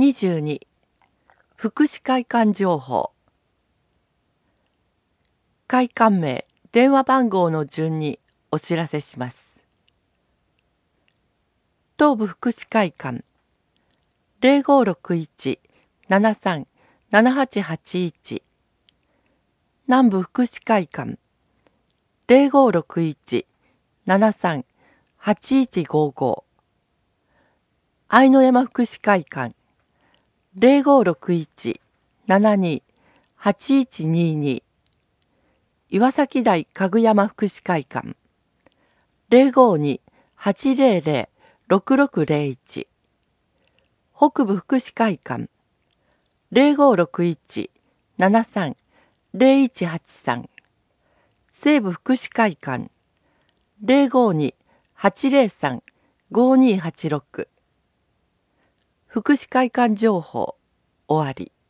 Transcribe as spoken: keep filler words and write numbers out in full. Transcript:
にじゅうに福祉会館情報。会館名、電話番号の順にお知らせします。東部福祉会館 ゼロごろくいち ななさん ななはちはちいち、南部福祉会館 ゼロごろくいち ななさん はちいちごご、愛の山福祉会館 ゼロごろくいち ななに はちいちにに、岩崎台かぐやま福祉会館 ゼロごに はちゼロゼロ ろくろくゼロいち、北部福祉会館 ゼロごろくいち ななさん ゼロいちはちさん、西部福祉会館 ゼロごに はちゼロさん ごにはちろく。福祉会館情報終わり。